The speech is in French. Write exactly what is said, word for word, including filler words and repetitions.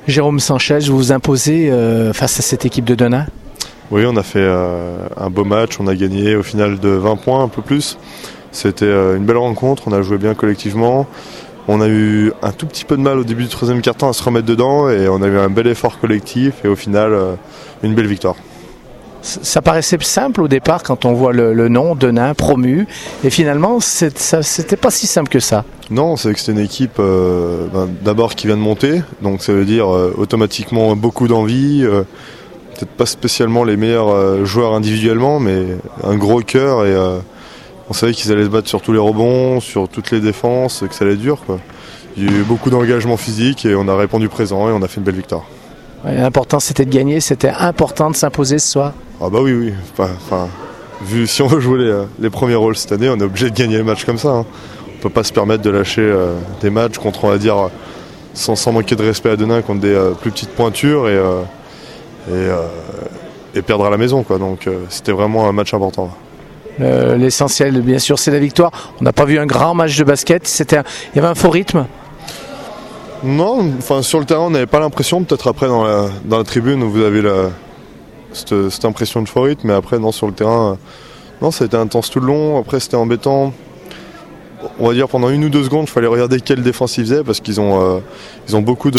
Jérôme Sanchez, vous vous imposez euh, face à cette équipe de Denain? Oui, on a fait euh, un beau match, on a gagné au final de vingt points, un peu plus. C'était euh, une belle rencontre, on a joué bien collectivement. On a eu un tout petit peu de mal au début du troisième quart-temps à se remettre dedans et on a eu un bel effort collectif et au final, euh, une belle victoire. Ça paraissait simple au départ quand on voit le, le nom Denain promu et finalement c'est, ça, c'était pas si simple que ça. Non, c'est que c'est une équipe euh, ben, d'abord qui vient de monter, donc ça veut dire euh, automatiquement beaucoup d'envie, euh, peut-être pas spécialement les meilleurs euh, joueurs individuellement, mais un gros cœur et euh, on savait qu'ils allaient se battre sur tous les rebonds, sur toutes les défenses, que ça allait être dur, quoi. Il y a eu beaucoup d'engagement physique et on a répondu présent et on a fait une belle victoire. Ouais, l'important c'était de gagner, c'était important de s'imposer ce soir. Ah bah oui, oui. Enfin, enfin, vu, si on veut jouer les, les premiers rôles cette année, on est obligé de gagner les matchs comme ça. Hein. On peut pas se permettre de lâcher euh, des matchs contre, on va dire, sans, sans manquer de respect à Denain, contre des euh, plus petites pointures et, euh, et, euh, et perdre à la maison, quoi. Donc euh, c'était vraiment un match important. Euh, l'essentiel, bien sûr, c'est la victoire. On n'a pas vu un grand match de basket. C'était un, il y avait un faux rythme. Non, enfin sur le terrain, on n'avait pas l'impression. Peut-être après dans la, dans la tribune où vous avez la, cette, cette impression de faux rythme, mais après non sur le terrain, non, ça a été intense tout le long. Après c'était embêtant. On va dire pendant une ou deux secondes, il fallait regarder quelle défense ils faisaient parce qu'ils ont, euh, ils ont beaucoup de